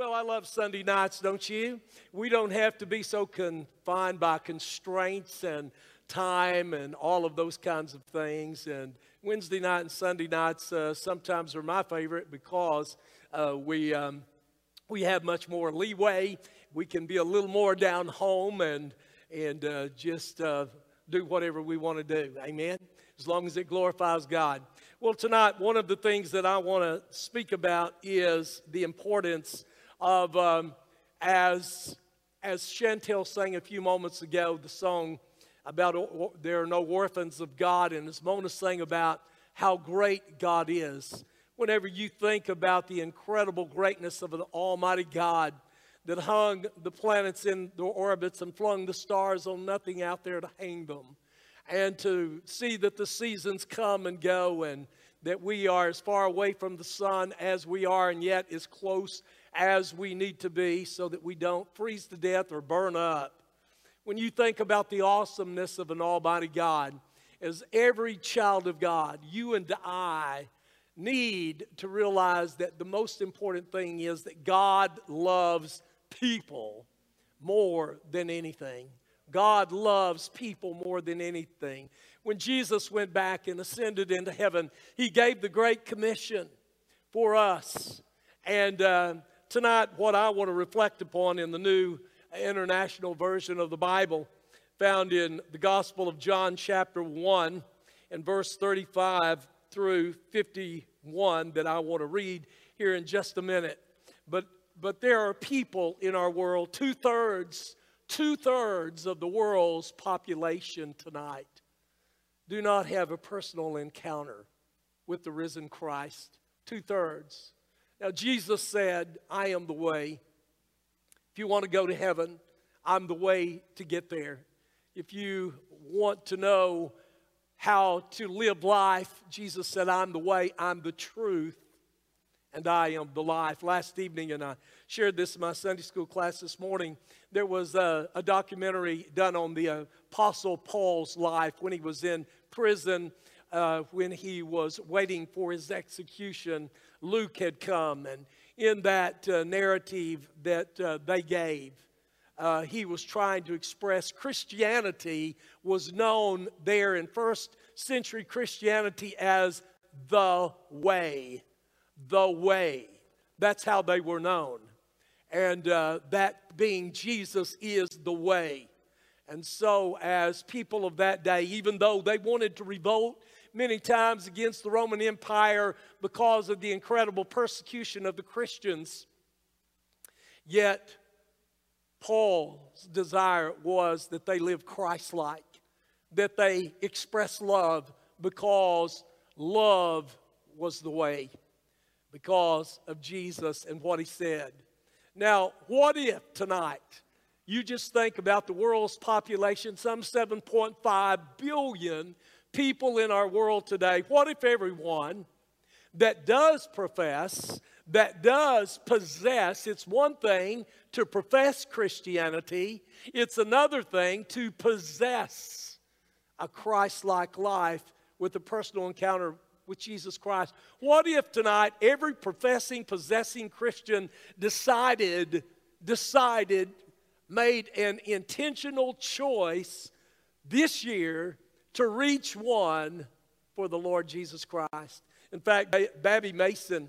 Well, I love Sunday nights, don't you? We don't have to be so confined by constraints and time and all of those kinds of things. And Wednesday night and Sunday nights sometimes are my favorite because we have much more leeway. We can be a little more down home and just do whatever we want to do. Amen? As long as it glorifies God. Well, tonight, one of the things that I want to speak about is the importance of, as Chantel sang a few moments ago, the song about there are no orphans of God, and as Mona sang about how great God is. Whenever you think about the incredible greatness of an almighty God that hung the planets in their orbits and flung the stars on nothing out there to hang them, and to see that the seasons come and go and that we are as far away from the sun as we are and yet as close as we need to be so that we don't freeze to death or burn up. When you think about the awesomeness of an almighty God, as every child of God, you and I need to realize that the most important thing is that God loves people more than anything. God loves people more than anything. When Jesus went back and ascended into heaven, He gave the Great Commission for us. And tonight, what I want to reflect upon in the New International Version of the Bible, found in the Gospel of John chapter 1 and verse 35 through 51 that I want to read here in just a minute. But there are people in our world, two-thirds of the world's population tonight do not have a personal encounter with the risen Christ. Two-thirds. Now, Jesus said, I am the way. If you want to go to heaven, I'm the way to get there. If you want to know how to live life, Jesus said, I'm the way, I'm the truth, and I am the life. Last evening, and I shared this in my Sunday school class this morning, there was a documentary done on the Apostle Paul's life when he was in prison, when he was waiting for his execution. Luke had come, and in that narrative that they gave, he was trying to express Christianity was known there in first century Christianity as the way. The way. That's how they were known. And that being Jesus is the way. And so as people of that day, even though they wanted to revolt many times against the Roman Empire because of the incredible persecution of the Christians, yet Paul's desire was that they live Christ-like, that they express love because love was the way, because of Jesus and what He said. Now, what if tonight you just think about the world's population, some 7.5 billion people in our world today. What if everyone that does profess, that does possess, it's one thing to profess Christianity, it's another thing to possess a Christ-like life with a personal encounter with Jesus Christ. What if tonight every professing, possessing Christian decided, made an intentional choice this year to reach one for the Lord Jesus Christ? In fact, Babby Mason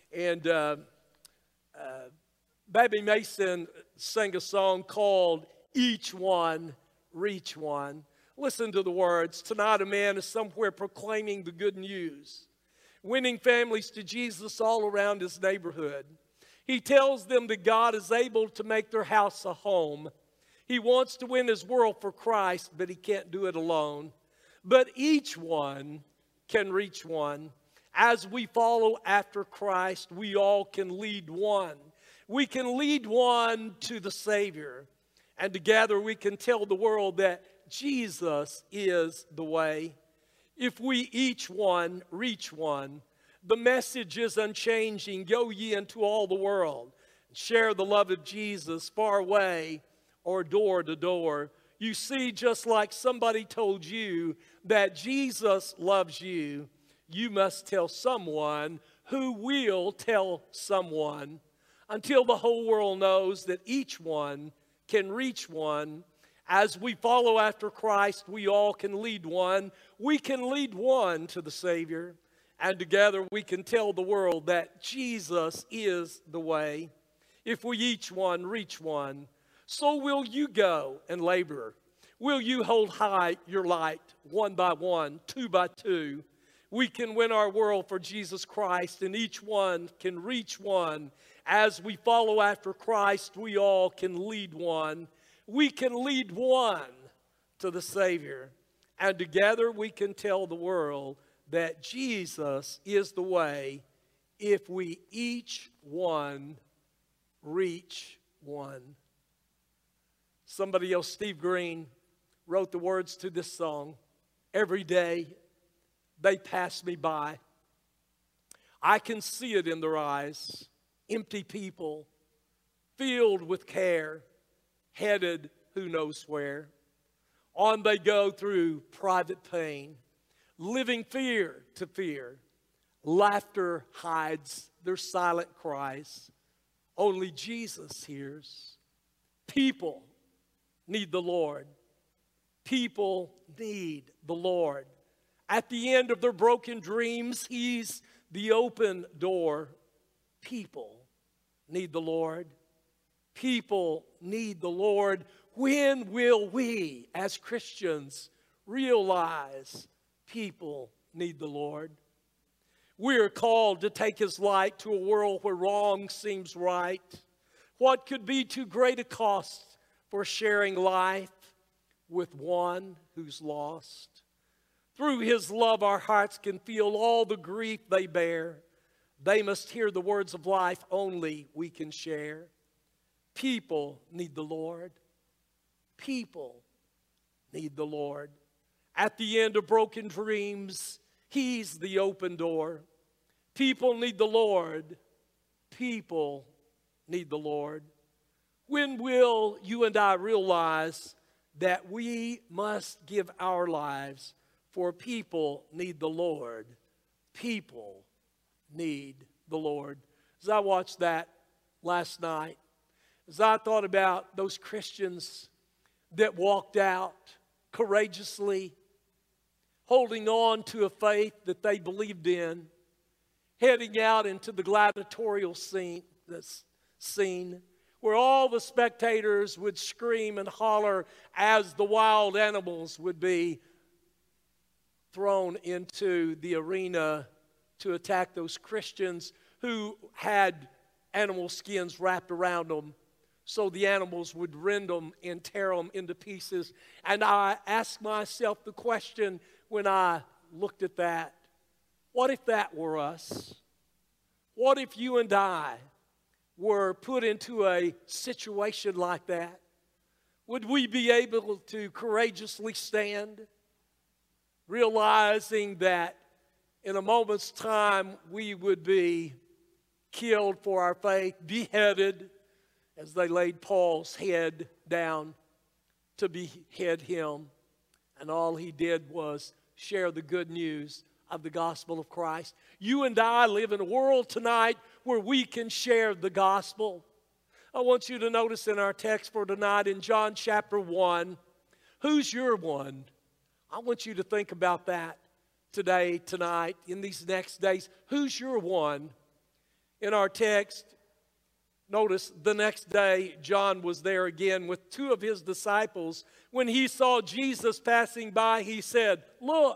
sang a song called Each One, Reach One. Listen to the words. Tonight a man is somewhere proclaiming the good news, winning families to Jesus all around his neighborhood. He tells them that God is able to make their house a home. He wants to win his world for Christ, but he can't do it alone. But each one can reach one. As we follow after Christ, we all can lead one. We can lead one to the Savior. And together we can tell the world that Jesus is the way. If we each one reach one, the message is unchanging. Go ye into all the world. Share the love of Jesus far away or door to door. You see, just like somebody told you that Jesus loves you, you must tell someone who will tell someone. until the whole world knows that each one can reach one. As we follow after Christ, we all can lead one. We can lead one to the Savior, and together we can tell the world that Jesus is the way. If we each one reach one, so will you go and labor. Will you hold high your light, one by one, two by two? We can win our world for Jesus Christ, and each one can reach one. As we follow after Christ, we all can lead one. We can lead one to the Savior, and together we can tell the world that Jesus is the way if we each one reach one. Somebody else, Steve Green, wrote the words to this song. Every day they pass me by. I can see it in their eyes. Empty people, filled with care, headed who knows where. On they go through private pain, living fear to fear. Laughter hides their silent cries. Only Jesus hears. People need the Lord. People need the Lord. At the end of their broken dreams, He's the open door. People need the Lord. People need the Lord. When will we, as Christians, realize people need the Lord? We are called to take His light to a world where wrong seems right. What could be too great a cost for sharing life with one who's lost? Through His love, our hearts can feel all the grief they bear. They must hear the words of life only we can share. People need the Lord. People need the Lord. At the end of broken dreams, He's the open door. People need the Lord. People need the Lord. When will you and I realize that we must give our lives for people need the Lord? People need the Lord. As I watched that last night, as I thought about those Christians that walked out courageously, holding on to a faith that they believed in, heading out into the gladiatorial scene where all the spectators would scream and holler as the wild animals would be thrown into the arena to attack those Christians who had animal skins wrapped around them so the animals would rend them and tear them into pieces. And I asked myself the question when I looked at that, what if that were us? What if you and I were put into a situation like that? Would we be able to courageously stand, realizing that in a moment's time we would be killed for our faith, beheaded, as they laid Paul's head down to behead him, and all he did was share the good news of the gospel of Christ? You and I live in a world tonight where we can share the gospel. I want you to notice in our text for tonight in John chapter 1, who's your one? I want you to think about that today, tonight, in these next days. Who's your one? In our text, notice the next day, John was there again with two of his disciples. When he saw Jesus passing by, he said, "Look,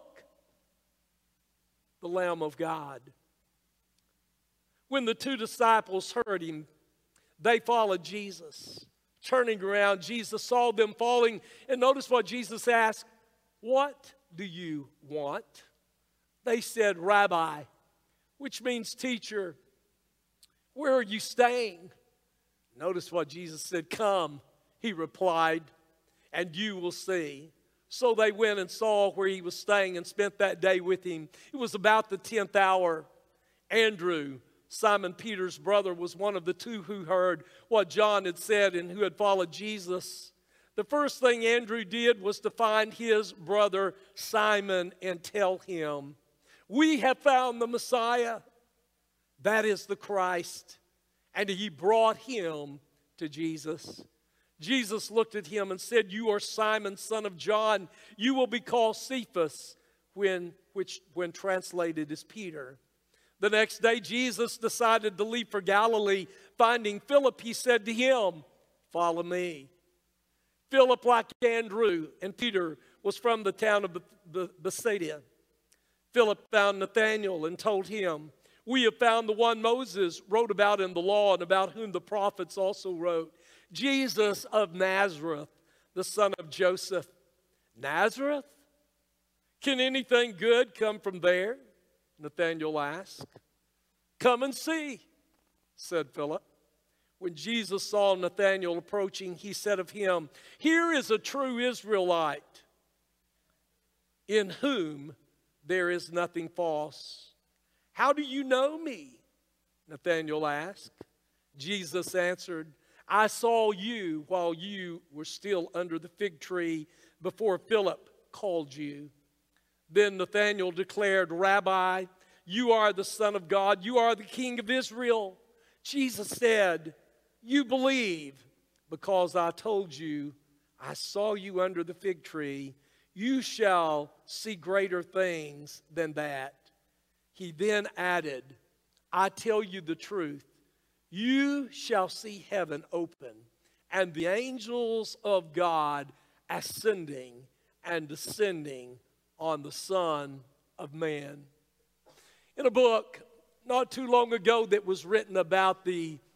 the Lamb of God." When the two disciples heard him, they followed Jesus. Turning around, Jesus saw them falling, and notice what Jesus asked, "What do you want?" They said, "Rabbi," which means teacher, "where are you staying?" Notice what Jesus said, "Come," he replied, "and you will see." So they went and saw where he was staying and spent that day with him. It was about the 10th hour. Andrew, Simon Peter's brother, was one of the two who heard what John had said and who had followed Jesus. The first thing Andrew did was to find his brother Simon and tell him, "We have found the Messiah," that is the Christ. and he brought him to Jesus. Jesus looked at him and said, "You are Simon, son of John. You will be called Cephas," which when translated is Peter. The next day, Jesus decided to leave for Galilee. Finding Philip, he said to him, "Follow me." Philip, like Andrew and Peter, was from the town of Bethsaida. Philip found Nathanael and told him, "We have found the one Moses wrote about in the law and about whom the prophets also wrote, Jesus of Nazareth, the son of Joseph." "Nazareth? Can anything good come from there?" Nathanael asked. "Come and see," said Philip. When Jesus saw Nathanael approaching, he said of him, "Here is a true Israelite, in whom there is nothing false." "How do you know me?" Nathanael asked. Jesus answered, "I saw you while you were still under the fig tree before Philip called you." Then Nathanael declared, "Rabbi, you are the Son of God. You are the King of Israel." Jesus said, "You believe because I told you I saw you under the fig tree. You shall see greater things than that." He then added, "I tell you the truth. You shall see heaven open and the angels of God ascending and descending on the Son of Man." In a book not too long ago that was written about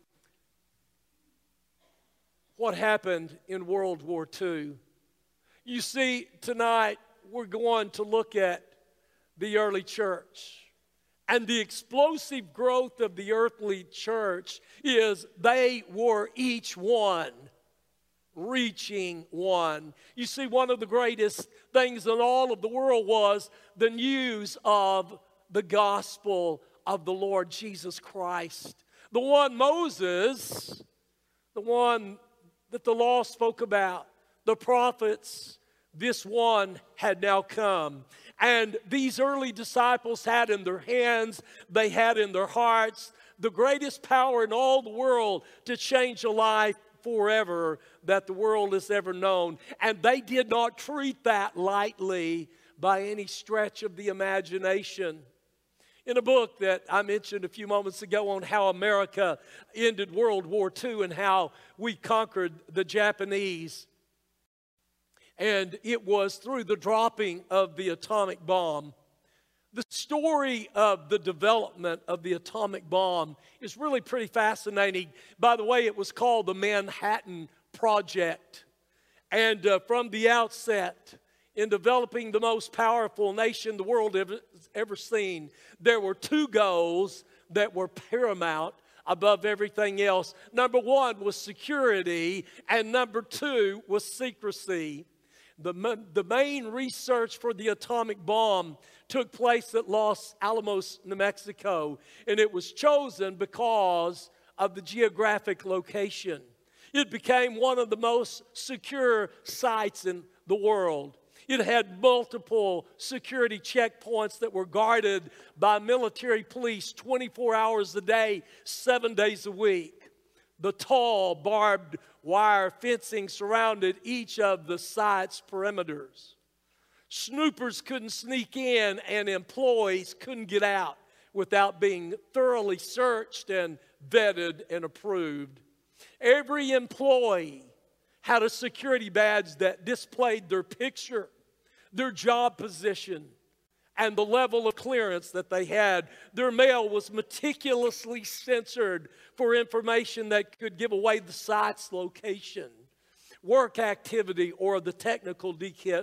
what happened in World War II, you see, tonight we're going to look at the early church. And the explosive growth of the early church is they were each one reaching one. You see, one of the greatest things in all of the world was the news of the gospel of the Lord Jesus Christ. The one Moses, the one that the law spoke about, the prophets, this one had now come. And these early disciples had in their hands, they had in their hearts, the greatest power in all the world to change a life forever that the world has ever known. And they did not treat that lightly by any stretch of the imagination. In a book that I mentioned a few moments ago on how America ended World War II and how we conquered the Japanese, and it was through the dropping of the atomic bomb. The story of the development of the atomic bomb is really pretty fascinating. By the way, it was called the Manhattan Project. And from the outset, in developing the most powerful nation the world ever seen, there were two goals that were paramount above everything else. Number one was security, and number two was secrecy. The main research for the atomic bomb took place at Los Alamos, New Mexico, and it was chosen because of the geographic location. It became one of the most secure sites in the world. It had multiple security checkpoints that were guarded by military police 24 hours a day, 7 days a week. The tall, barbed wire fencing surrounded each of the site's perimeters. Snoopers couldn't sneak in, and employees couldn't get out without being thoroughly searched and vetted and approved. Every employee had a security badge that displayed their picture, their job position, and the level of clearance that they had. Their mail was meticulously censored for information that could give away the site's location, work activity, or the technical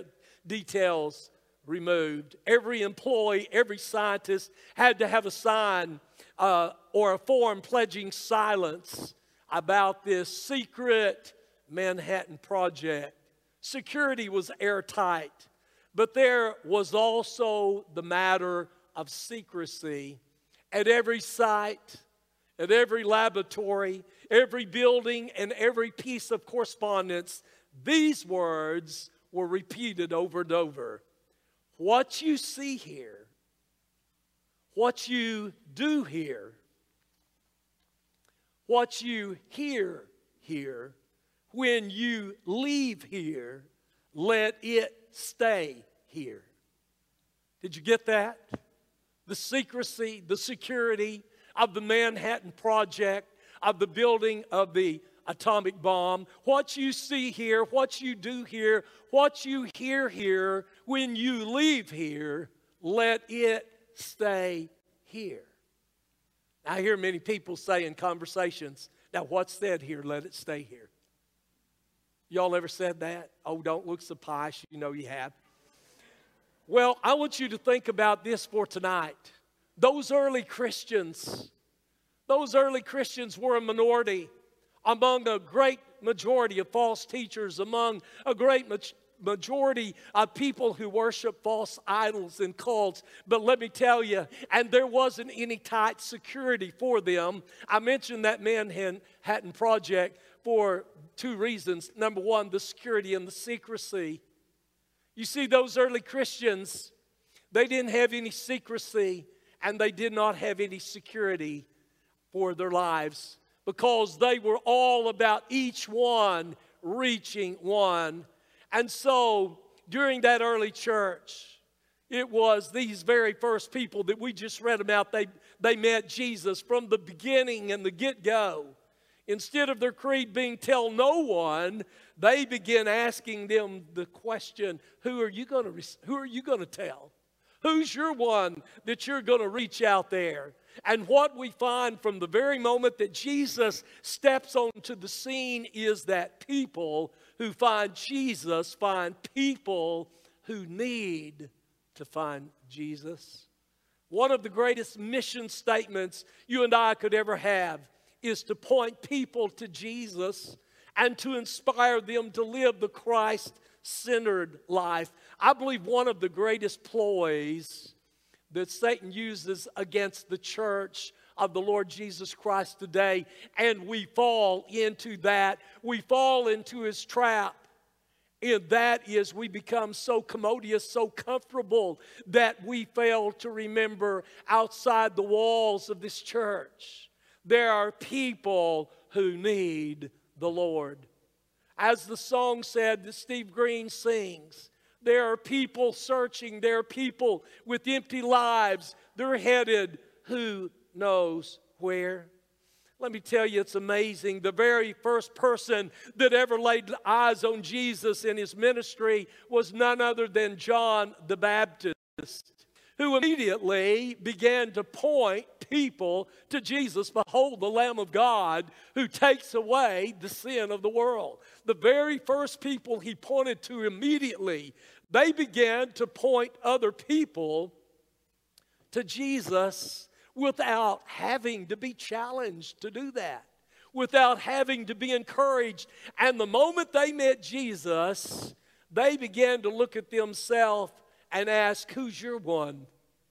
details removed. Every employee, every scientist had to have a sign or a form pledging silence about this secret Manhattan Project. Security was airtight. But there was also the matter of secrecy. At every site, at every laboratory, every building, and every piece of correspondence, these words were repeated over and over. What you see here, what you do here, what you hear here, when you leave here, let it stay here. Did you get that? The secrecy, the security of the Manhattan Project, of the building of the atomic bomb. What you see here, what you do here, what you hear here, when you leave here, let it stay here. I hear many people say in conversations, now what's said here, let it stay here. Y'all ever said that? Oh, don't look so pious, you know you have. Well, I want you to think about this for tonight. Those early Christians were a minority among a great majority of false teachers, among a great majority of people who worship false idols and cults. But let me tell you, and there wasn't any tight security for them. I mentioned that Manhattan Project for two reasons. Number one, the security and the secrecy. You see, those early Christians, they didn't have any secrecy and they did not have any security for their lives because they were all about each one reaching one. And so during that early church, it was these very first people that we just read about. They met Jesus from the beginning and the get-go. Instead of their creed being tell no one, they began asking them the question, who are you going to tell? Who's your one that you're going to reach out there? And what we find from the very moment that Jesus steps onto the scene is that people who find Jesus find people who need to find Jesus. One of the greatest mission statements you and I could ever have is to point people to Jesus and to inspire them to live the Christ-centered life. I believe one of the greatest ploys that Satan uses against the church of the Lord Jesus Christ today, and we fall into that. We fall into his trap. And that is, we become so commodious, so comfortable that we fail to remember outside the walls of this church, there are people who need the Lord. As the song said that Steve Green sings, there are people searching, there are people with empty lives. They're headed who knows where. Let me tell you, it's amazing. The very first person that ever laid eyes on Jesus in his ministry was none other than John the Baptist, who immediately began to point people to Jesus. Behold, the Lamb of God who takes away the sin of the world. The very first people he pointed to immediately, they began to point other people to Jesus without having to be challenged to do that, without having to be encouraged. And the moment they met Jesus, they began to look at themselves and ask, who's your one?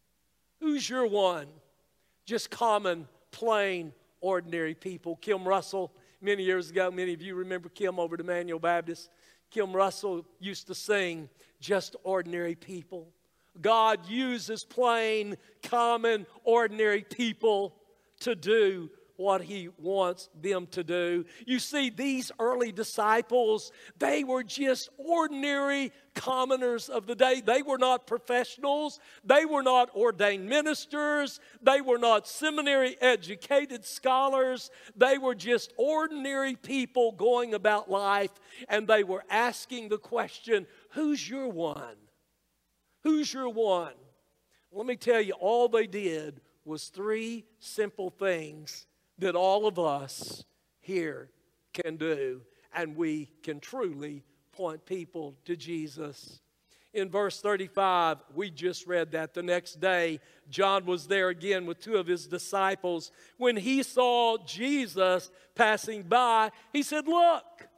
Who's your one? Just common, plain, ordinary people. Kim Russell, many years ago, many of you remember Kim over at Emmanuel Baptist. Kim Russell used to sing, just ordinary people. God uses plain, common, ordinary people to do what he wants them to do. You see, these early disciples, they were just ordinary commoners of the day. They were not professionals. They were not ordained ministers. They were not seminary-educated scholars. They were just ordinary people going about life, and they were asking the question, who's your one? Who's your one? Let me tell you, all they did was three simple things that all of us here can do, and we can truly point people to Jesus. In verse 35, we just read that the next day, John was there again with two of his disciples. When he saw Jesus passing by, he said, look,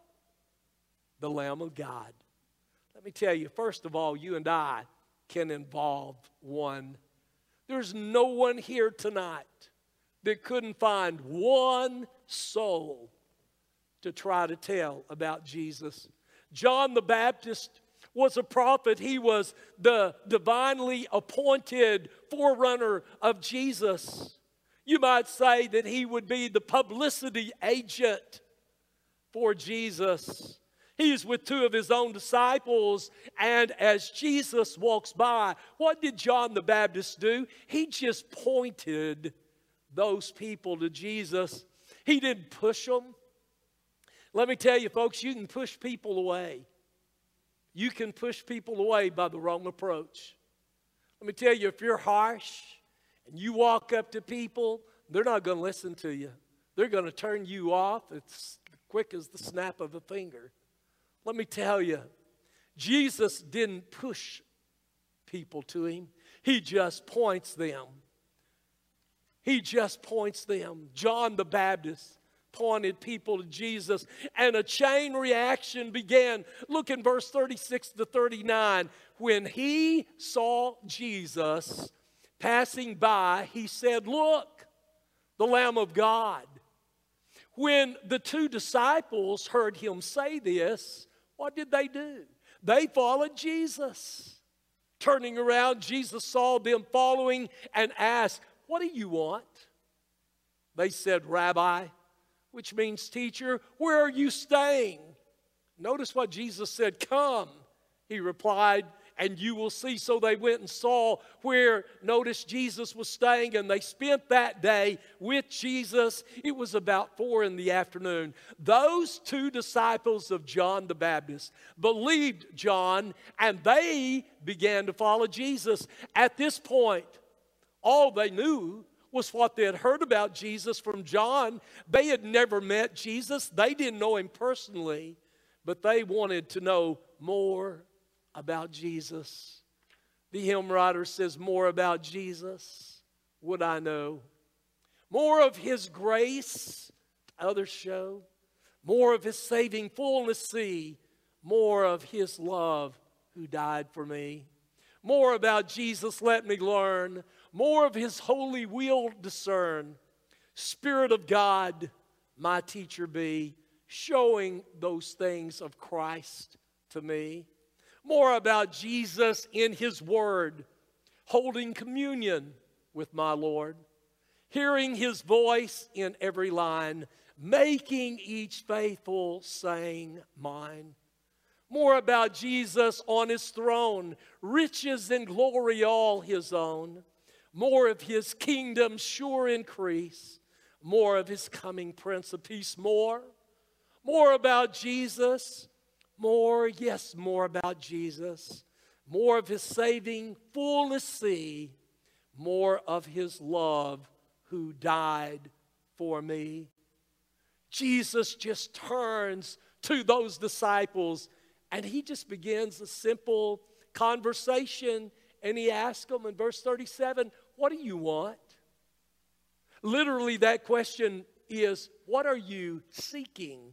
the Lamb of God. Let me tell you, first of all, you and I can involve one. There's no one here tonight that couldn't find one soul to try to tell about Jesus. John the Baptist was a prophet. He was the divinely appointed forerunner of Jesus. You might say that he would be the publicity agent for Jesus. He's with two of his own disciples, and as Jesus walks by, what did John the Baptist do? He just pointed those people to Jesus. He didn't push them. Let me tell you, folks, you can push people away. You can push people away by the wrong approach. Let me tell you, if you're harsh and you walk up to people, they're not going to listen to you. They're going to turn you off. It's quick as the snap of a finger. Let me tell you, Jesus didn't push people to him. He just points them. He just points them. John the Baptist pointed people to Jesus, and a chain reaction began. Look in verse 36 to 39. When he saw Jesus passing by, he said, "Look, the Lamb of God." When the two disciples heard him say this, what did they do? They followed Jesus. Turning around, Jesus saw them following and asked, "What do you want?" They said, "Rabbi," which means teacher, "where are you staying?" Notice what Jesus said. "Come," he replied, "and you will see." So they went and saw where, notice, Jesus was staying, and they spent that day with Jesus. It was about 4 p.m. Those two disciples of John the Baptist believed John, and they began to follow Jesus. At this point, all they knew was what they had heard about Jesus from John. They had never met Jesus. They didn't know him personally, but they wanted to know more about Jesus. The hymn writer says, "More about Jesus would I know. More of his grace others show. More of his saving fullness see. More of his love who died for me. More about Jesus let me learn. More of his holy will discern. Spirit of God, my teacher be, showing those things of Christ to me. More about Jesus in his word, holding communion with my Lord, hearing his voice in every line, making each faithful saying mine. More about Jesus on his throne, riches and glory all his own. More of his kingdom's sure increase, more of his coming Prince of Peace. More about Jesus, more, yes, more about Jesus. More of his saving fullness see, more of his love who died for me. Jesus just turns to those disciples and he just begins a simple conversation, and he asks them in verse 37, "What do you want?" Literally, that question is, what are you seeking?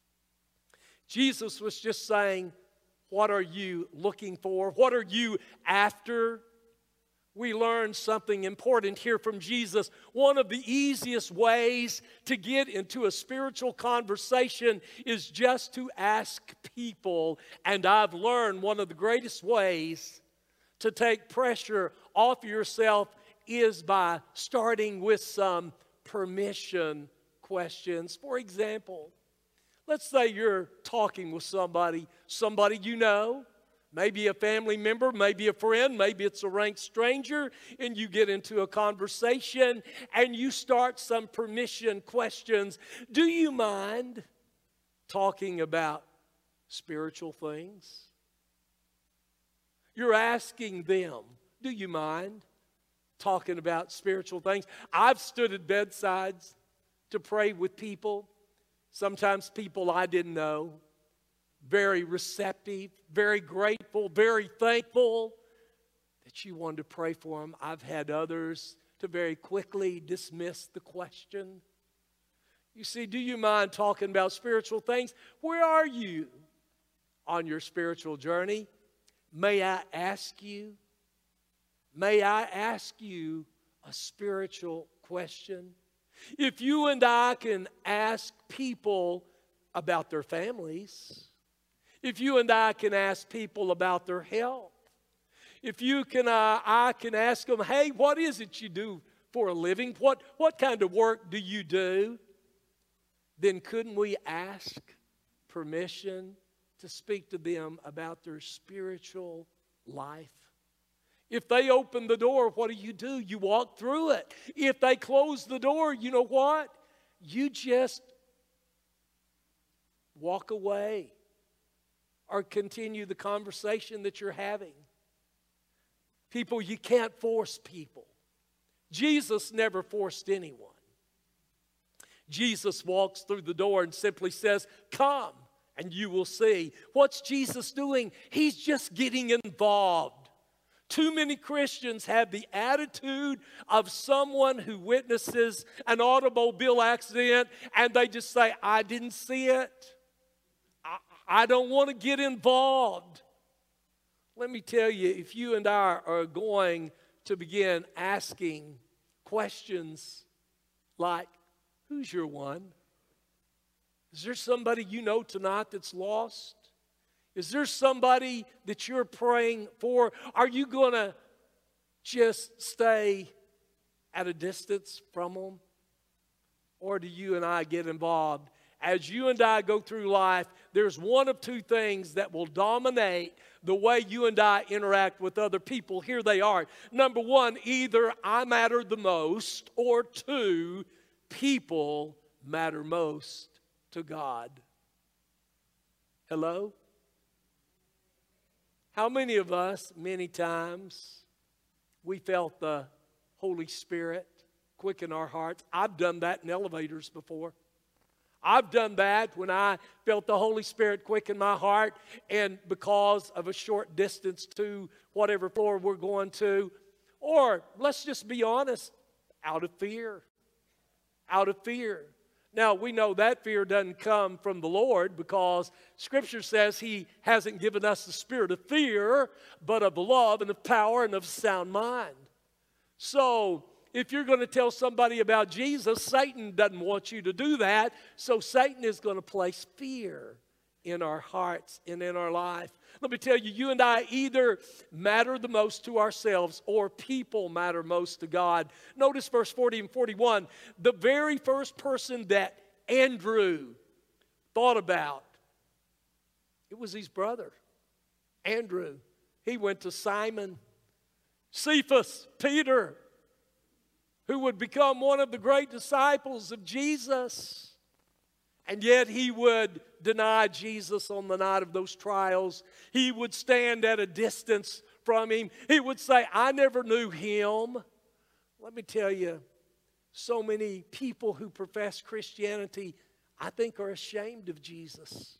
Jesus was just saying, what are you looking for? What are you after? We learn something important here from Jesus. One of the easiest ways to get into a spiritual conversation is just to ask people. And I've learned one of the greatest ways to take pressure off yourself is by starting with some permission questions. For example, let's say you're talking with somebody you know, maybe a family member, maybe a friend, maybe it's a rank stranger, and you get into a conversation and you start some permission questions. Do you mind talking about spiritual things? You're asking them, do you mind talking about spiritual things? I've stood at bedsides to pray with people, sometimes people I didn't know. Very receptive, very grateful, very thankful that you wanted to pray for them. I've had others to very quickly dismiss the question. You see, do you mind talking about spiritual things? Where are you on your spiritual journey? May I ask you a spiritual question? If you and I can ask people about their families, if you and I can ask people about their health, if you can, I can ask them, hey, what is it you do for a living? What kind of work do you do? Then couldn't we ask permission to speak to them about their spiritual life? If they open the door, what do? You walk through it. If they close the door, you know what? You just walk away or continue the conversation that you're having. People, you can't force people. Jesus never forced anyone. Jesus walks through the door and simply says, "Come, and you will see." What's Jesus doing? He's just getting involved. Too many Christians have the attitude of someone who witnesses an automobile accident and they just say, "I didn't see it. I don't want to get involved." Let me tell you, if you and I are going to begin asking questions like, who's your one? Is there somebody you know tonight that's lost? Is there somebody that you're praying for? Are you going to just stay at a distance from them? Or do you and I get involved? As you and I go through life, there's one of two things that will dominate the way you and I interact with other people. Here they are. Number one, either I matter the most, or two, people matter most to God. Hello? How many of us, many times, we felt the Holy Spirit quicken our hearts? I've done that in elevators before. I've done that when I felt the Holy Spirit quicken my heart, and because of a short distance to whatever floor we're going to, or let's just be honest, out of fear. Out of fear. Now, we know that fear doesn't come from the Lord, because Scripture says He hasn't given us the spirit of fear, but of love and of power and of sound mind. So, if you're going to tell somebody about Jesus, Satan doesn't want you to do that. So Satan is going to place fear in our hearts and in our life. Let me tell you, you and I either matter the most to ourselves, or people matter most to God. Notice verse 40 and 41. The very first person that Andrew thought about, it was his brother, Andrew. He went to Simon, Cephas, Peter, who would become one of the great disciples of Jesus. And yet he would deny Jesus on the night of those trials. He would stand at a distance from him. He would say, "I never knew him." Let me tell you, so many people who profess Christianity, I think, are ashamed of Jesus.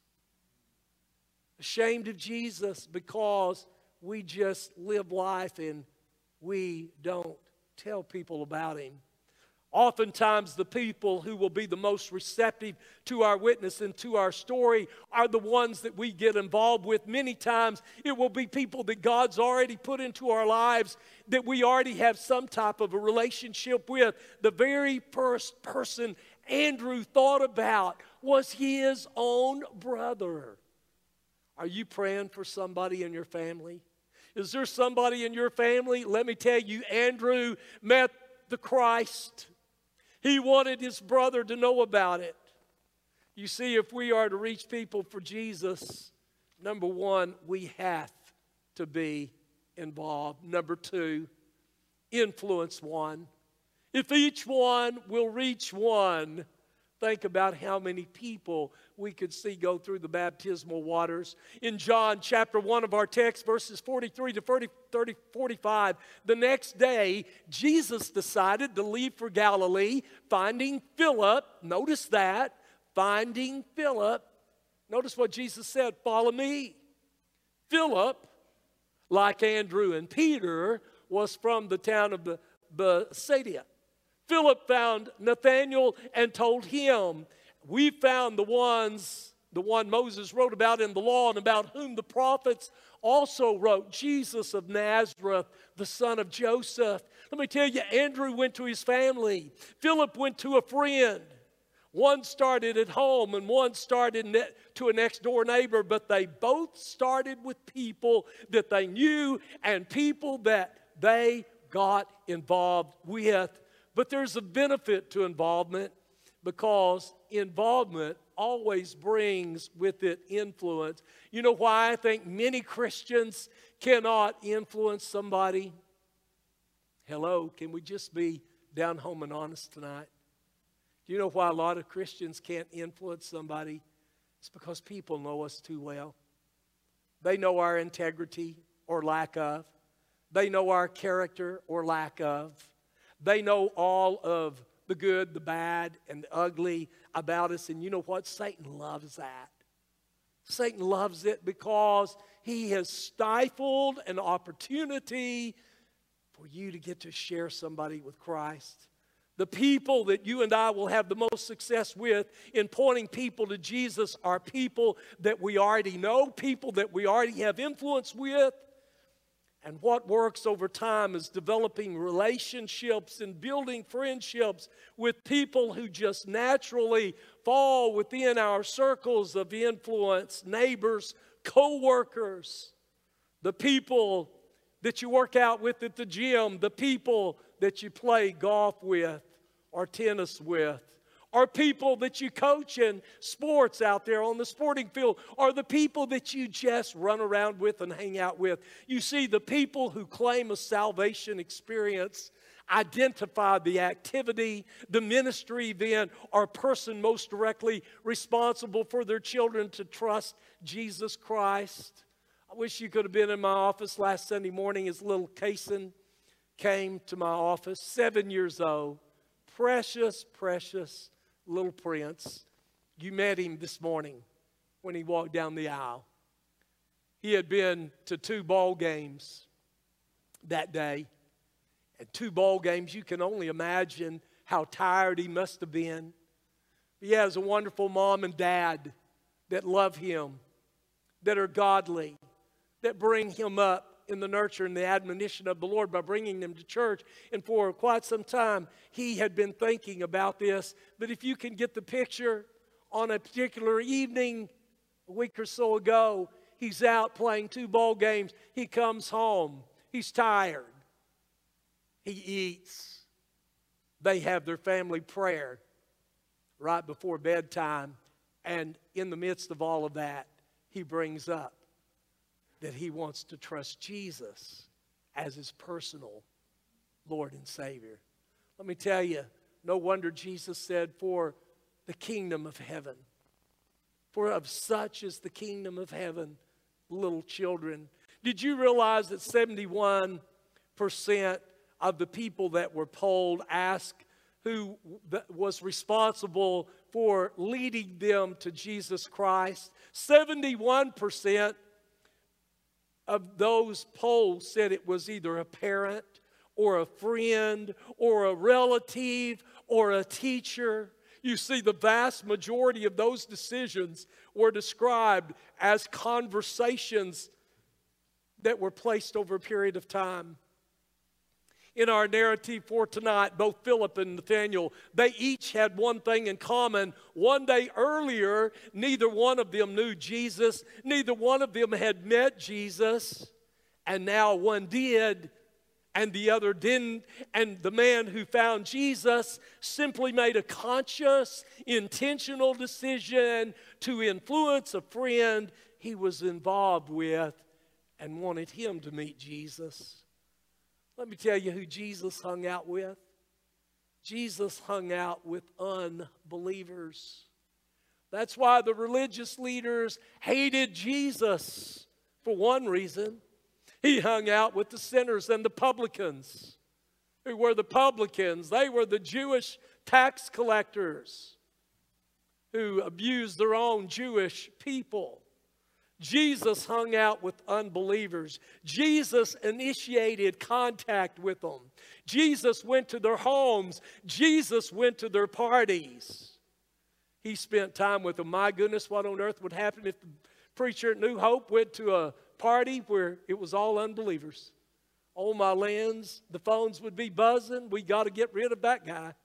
Ashamed of Jesus because we just live life and we don't tell people about Him. Oftentimes, the people who will be the most receptive to our witness and to our story are the ones that we get involved with. Many times, it will be people that God's already put into our lives, that we already have some type of a relationship with. The very first person Andrew thought about was his own brother. Are you praying for somebody in your family? Is there somebody in your family? Let me tell you, Andrew met the Christ. He wanted his brother to know about it. You see, if we are to reach people for Jesus, number one, we have to be involved. Number two, influence one. If each one will reach one, think about how many people we could see go through the baptismal waters. In John chapter 1 of our text, verses 43 to 45, the next day, Jesus decided to leave for Galilee, finding Philip. Notice that, finding Philip. Notice what Jesus said, "Follow me." Philip, like Andrew and Peter, was from the town of Bethsaida. Philip found Nathanael and told him, "We found the one Moses wrote about in the law and about whom the prophets also wrote, Jesus of Nazareth, the son of Joseph." Let me tell you, Andrew went to his family. Philip went to a friend. One started at home and one started to a next door neighbor, but they both started with people that they knew and people that they got involved with. But there's a benefit to involvement because involvement always brings with it influence. You know why I think many Christians cannot influence somebody? Hello, can we just be down home and honest tonight? Do you know why a lot of Christians can't influence somebody? It's because people know us too well. They know our integrity or lack of. They know our character or lack of. They know all of the good, the bad, and the ugly about us. And you know what? Satan loves that. Satan loves it because he has stifled an opportunity for you to get to share somebody with Christ. The people that you and I will have the most success with in pointing people to Jesus are people that we already know, people that we already have influence with. And what works over time is developing relationships and building friendships with people who just naturally fall within our circles of influence, neighbors, co-workers, the people that you work out with at the gym, the people that you play golf with or tennis with, or people that you coach in sports out there on the sporting field, or the people that you just run around with and hang out with. You see, the people who claim a salvation experience identify the activity, the ministry event, or person most directly responsible for their children to trust Jesus Christ. I wish you could have been in my office last Sunday morning as little Kason came to my office, 7 years old. Precious, precious little prince. You met him this morning when he walked down the aisle. He had been to 2 ball games that day. And 2 ball games, you can only imagine how tired he must have been. He has a wonderful mom and dad that love him, that are godly, that bring him up in the nurture and the admonition of the Lord by bringing them to church. And for quite some time, he had been thinking about this. But if you can get the picture, on a particular evening, a week or so ago, he's out playing 2 ball games. He comes home. He's tired. He eats. They have their family prayer right before bedtime. And in the midst of all of that, he brings up that he wants to trust Jesus as his personal Lord and Savior. Let me tell you, no wonder Jesus said, for the kingdom of heaven, for of such is the kingdom of heaven, little children. Did you realize that 71% of the people that were polled asked who was responsible for leading them to Jesus Christ? 71% of those polls said it was either a parent or a friend or a relative or a teacher. You see, the vast majority of those decisions were described as conversations that were placed over a period of time. In our narrative for tonight, both Philip and Nathanael, they each had one thing in common. One day earlier, neither one of them knew Jesus. Neither one of them had met Jesus. And now one did, and the other didn't. And the man who found Jesus simply made a conscious, intentional decision to influence a friend he was involved with and wanted him to meet Jesus. Let me tell you who Jesus hung out with. Jesus hung out with unbelievers. That's why the religious leaders hated Jesus for one reason. He hung out with the sinners and the publicans. Who were the publicans? They were the Jewish tax collectors who abused their own Jewish people. Jesus hung out with unbelievers. Jesus initiated contact with them. Jesus went to their homes. Jesus went to their parties. He spent time with them. My goodness, what on earth would happen if the preacher at New Hope went to a party where it was all unbelievers? Oh, my lands, the phones would be buzzing. We got to get rid of that guy.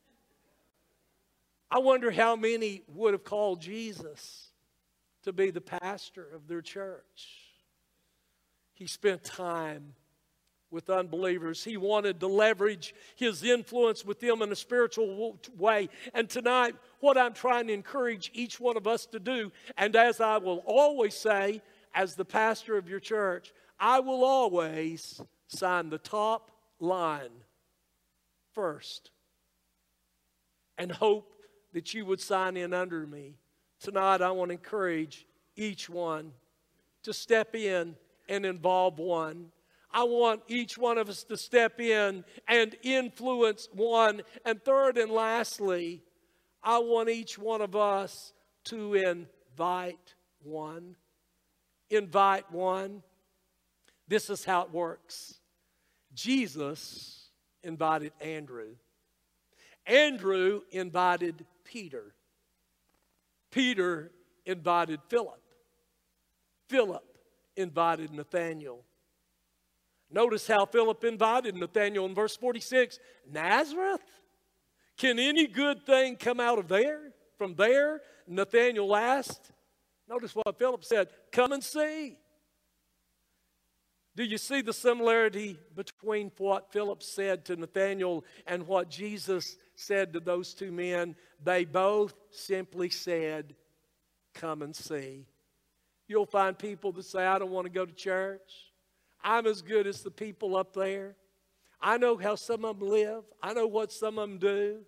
I wonder how many would have called Jesus to be the pastor of their church. He spent time with unbelievers. He wanted to leverage his influence with them in a spiritual way. And tonight, what I'm trying to encourage each one of us to do, and as I will always say, as the pastor of your church, I will always sign the top line first and hope that you would sign in under me. Tonight, I want to encourage each one to step in and involve one. I want each one of us to step in and influence one. And third and lastly, I want each one of us to invite one. Invite one. This is how it works. Jesus invited Andrew. Andrew invited Peter. Peter invited Philip. Philip invited Nathanael. Notice how Philip invited Nathanael in verse 46. Nazareth? Can any good thing come out of there? From there? Nathanael asked. Notice what Philip said. Come and see. Do you see the similarity between what Philip said to Nathanael and what Jesus said to those two men? They both simply said, come and see. You'll find people that say, I don't want to go to church. I'm as good as the people up there. I know how some of them live. I know what some of them do.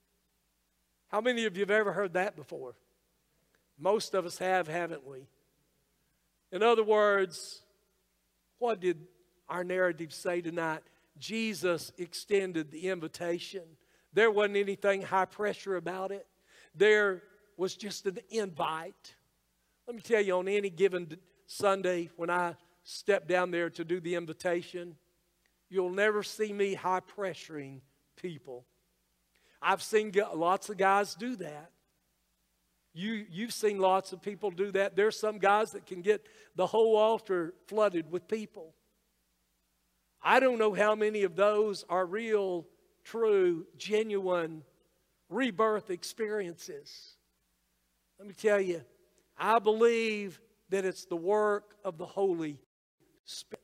How many of you have ever heard that before? Most of us have, haven't we? In other words, what did our narrative say tonight? Jesus extended the invitation. There wasn't anything high pressure about it. There was just an invite. Let me tell you, on any given Sunday when I step down there to do the invitation, you'll never see me high pressuring people. I've seen lots of guys do that. You've seen lots of people do that. There's some guys that can get the whole altar flooded with people. I don't know how many of those are real, true, genuine rebirth experiences. Let me tell you, I believe that it's the work of the Holy Spirit.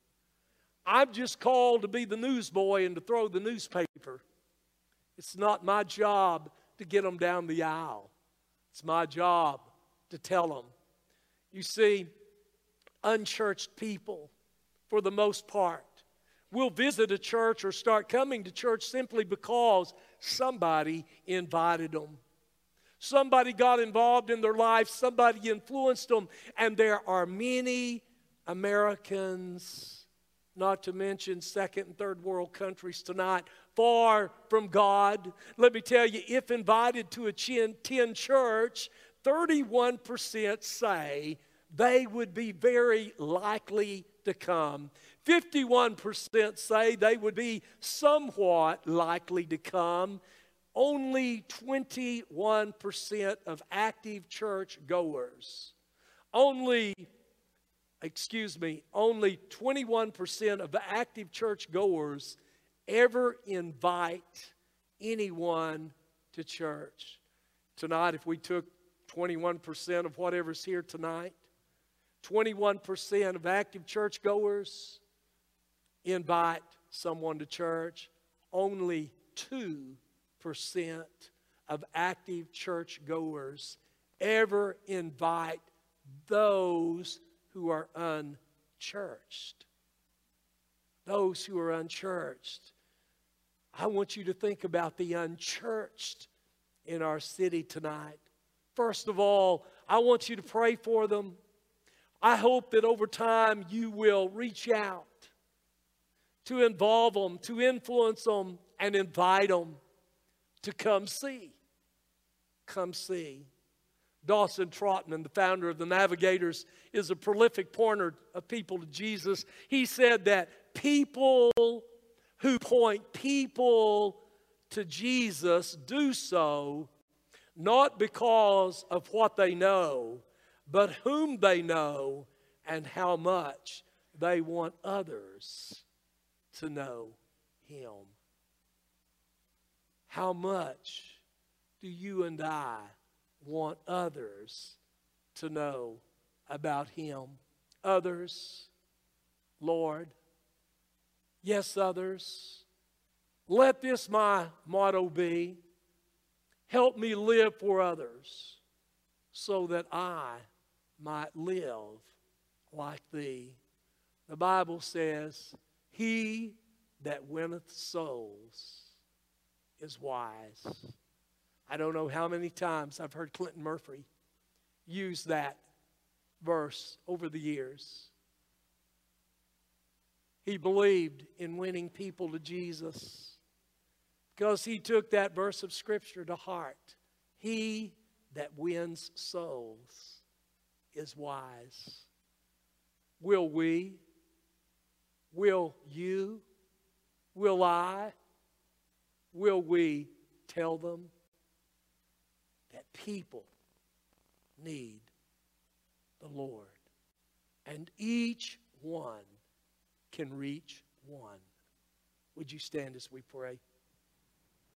I'm just called to be the newsboy and to throw the newspaper. It's not my job to get them down the aisle. It's my job to tell them. You see, unchurched people, for the most part, will visit a church or start coming to church simply because somebody invited them. Somebody got involved in their life. Somebody influenced them. And there are many Americans, not to mention second and third world countries tonight, far from God. Let me tell you, if invited to attend church, 31% say they would be very likely to come. 51% say they would be somewhat likely to come. Only 21% of active church goers, only 21% of the active church goers ever invite anyone to church. Tonight, if we took 21% of whatever's here tonight, 21% of active church goers invite someone to church. Only 2% of active church goers ever invite those who are unchurched. Those who are unchurched. I want you to think about the unchurched in our city tonight. First of all, I want you to pray for them. I hope that over time you will reach out to involve them, to influence them, and invite them to come see. Come see. Dawson Trotman, the founder of the Navigators, is a prolific pointer of people to Jesus. He said that people who point people to Jesus do so not because of what they know, but whom they know and how much they want others to know Him. How much do you and I want others to know about Him? Others, Lord, Yes, others. Let this my motto be. Help me live for others so that I might live like thee. The Bible says, he that winneth souls is wise. I don't know how many times I've heard Clinton Murphy use that verse over the years. He believed in winning people to Jesus because he took that verse of Scripture to heart. He that wins souls is wise. Will we? Will you? Will I? Will we tell them that people need the Lord? And each one can reach one. Would you stand as we pray?